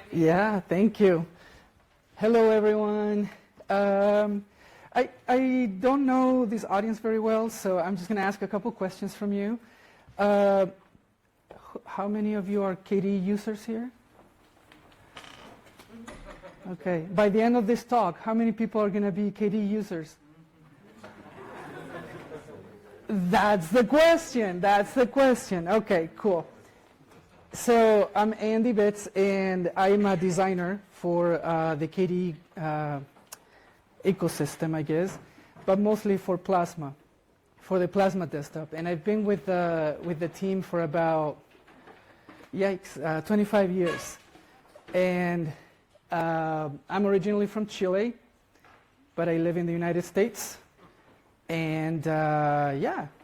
Yeah, thank you. Hello, everyone. I don't know this audience very well, so I'm just going to ask a couple questions from you. How many of you are KDE users here? Okay. By the end of this talk, how many people are going to be KDE users? That's the question. That's the question. Okay, cool. So I'm Andy Bitts, and I'm a designer for the KDE ecosystem, I guess, but mostly for Plasma, for the Plasma desktop. And I've been with the team for about, 25 years. And I'm originally from Chile, but I live in the United States. And